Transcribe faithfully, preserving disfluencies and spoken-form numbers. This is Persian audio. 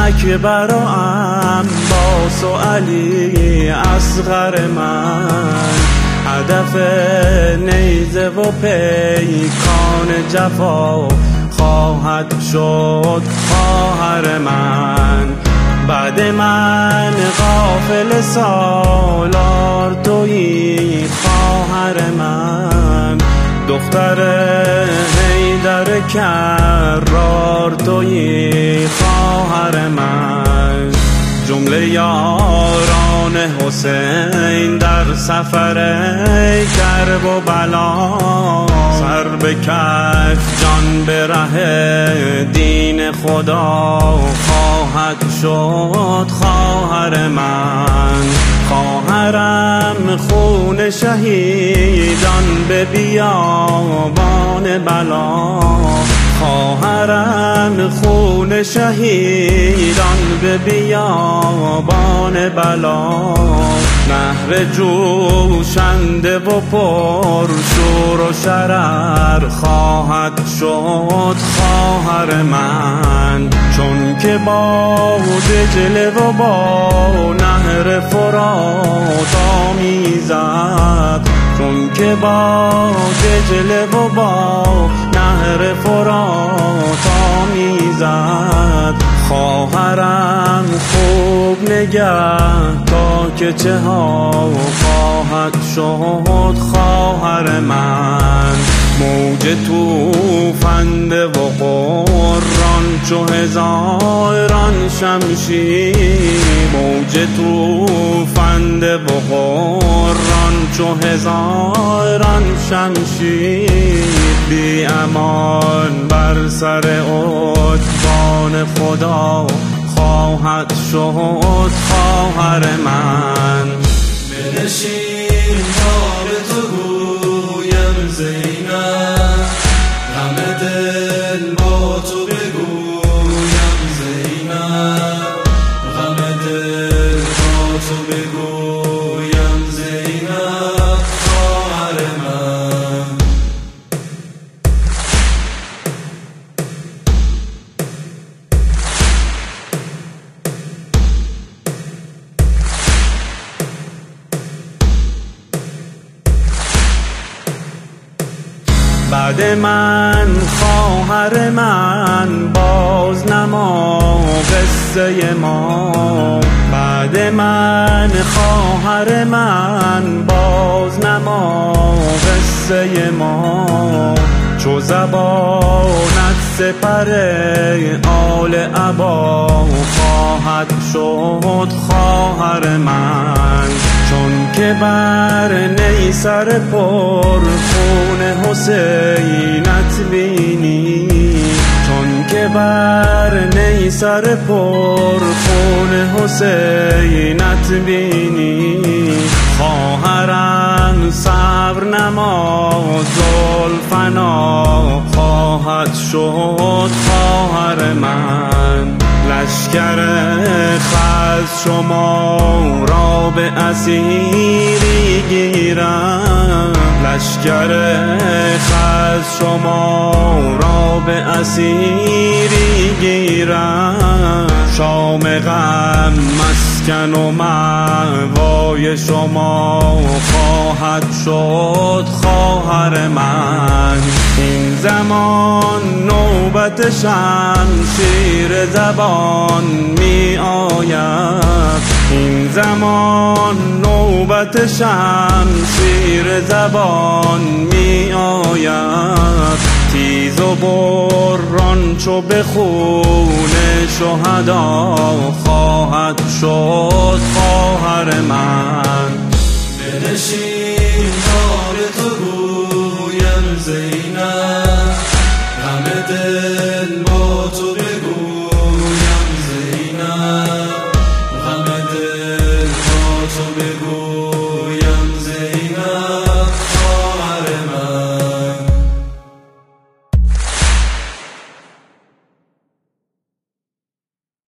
اکبر و عباس و علی اصغر من، هدف نیزه و پیکان جفا خواهد شد خواهر من. بعد من غافل سالار تویی خواهر من، دختر حیدر کرار تویی خواهر من. جمله یاران حسین در سفر کرب و بلا، سر به کف جان به ره دین خدا خواهد شد خواهر من. خواهرم خون شهیدان به بیابان بلا، خواهرم خون شهیدان به بیابان بلا. نهر جوشنده و پر شور و شرر خواهد شد خواهر من، چون که با دجله و با نهر فرات آمیزد، چون که با دجله و با نهر فرات آمیزد. خواهرم خوب نگه تا که چه ها خواهد شد خواهر من. موج توفنده و قران چو هزاران شمشیر، موج توفنده و قران چو هزاران شمشیر. بی امان بر سر ادوان خدا خواهد شد خواهر من. بنشین تا به تو گویم زینب، غم دل با تو بگویم زینب، غم دل با تو بگویم زینب خواهر من. بعد من خواهر من باز نما قصه ما، بعد من خواهر من باز نما قصه ما. چو زبانت سپر آل عبا خواهد شد خواهر من، چون که بر نیسر پر خون حسینت بینی، چون که بر نیسر پر خون حسینت بینی. خواهرم صبر نما زلفنا خواهد شد خواهر من. لشکر خز شما را به اسیری گیرم، لشکر خز شما را به اسیری گیرم. شام غم مسکن و مأوای شما خواهد شد خواهر من. این زمان نوبت شمشیر زبان می آید، این زمان نوبت شمشیر زبان می آید. تیز و بران چو به خون شهدا خواهد شد خواهر من. بنشین تا به تو گویم زینب، غم دل با تو